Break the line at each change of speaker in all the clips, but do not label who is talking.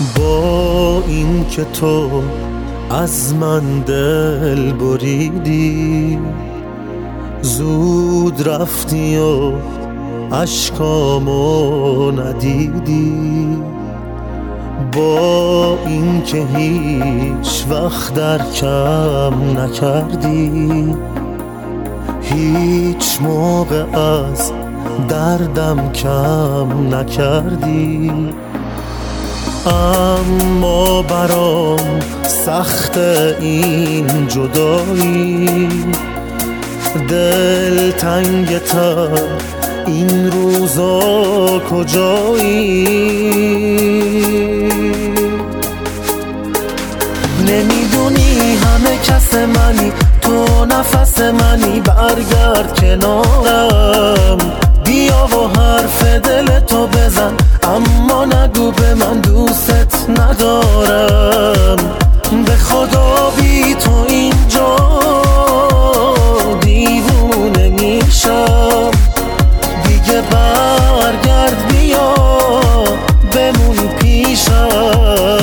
با این که تو از من دل بریدی، زود رفتی و اشکامو ندیدی. با این که هیچ وقت در کم نکردی، هیچ موقع از دردم کم نکردی. اما برام سخت این جدایی، دل تنگتر این روزا کجایی؟ نمیدونی همه کس منی، تو نفس منی، برگرد کنارم، بیا و حرف دل تو بزن، اما نگو به من دوست ندارم. به خدا بی تو اینجا دیوونه میشم، دیگه برگرد بیا بمون پیشم.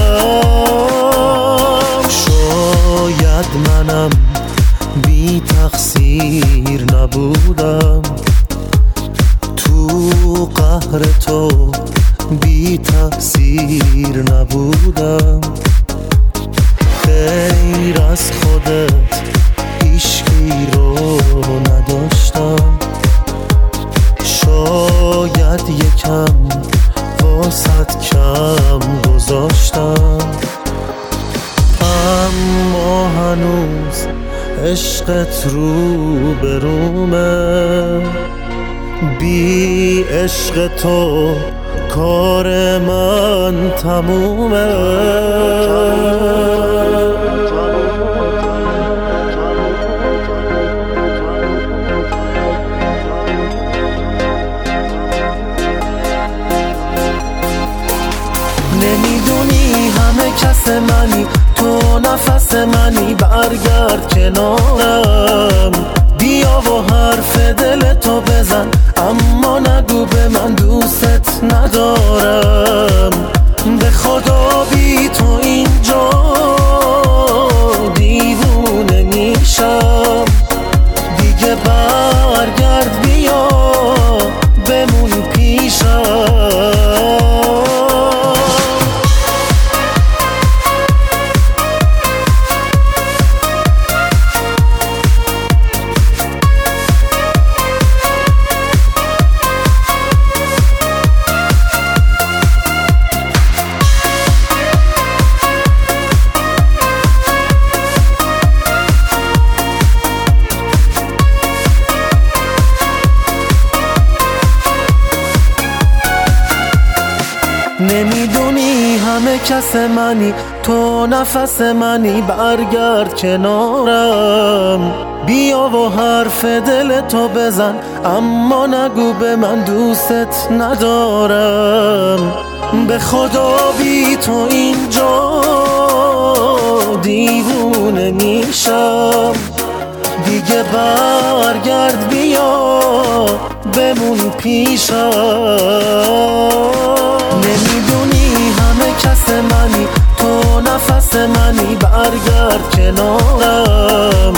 شاید منم بی تقصیر نبودم، تو قهر تو بی تأثیر نبودم. غیر از خودت هیچکی رو نداشتم، شاید یکم واسط کم گذاشتم. اما هنوز عشقت رو برومه، بی عشق تو کار من تمومه. نمیدونی همه کس منی، تو نفس منی، برگرد کنارم، بیا و حرف دل تو بزن، اما نگو به من دوست ندارم. به خدا بی تو اینجا دیوونه میشم، دیگه برگرد بیا بمون پیشم. نمیدونی همه کس منی، تو نفس منی، برگرد کنارم، بیا و حرف دل تو بزن، اما نگو به من دوست ندارم. به خدا بی تو اینجا دیوونه میشم، دیگه برگرد بیا بمون پیشم. نمیدونی همه کس منی، تو نفس منی، برگرد کنارم،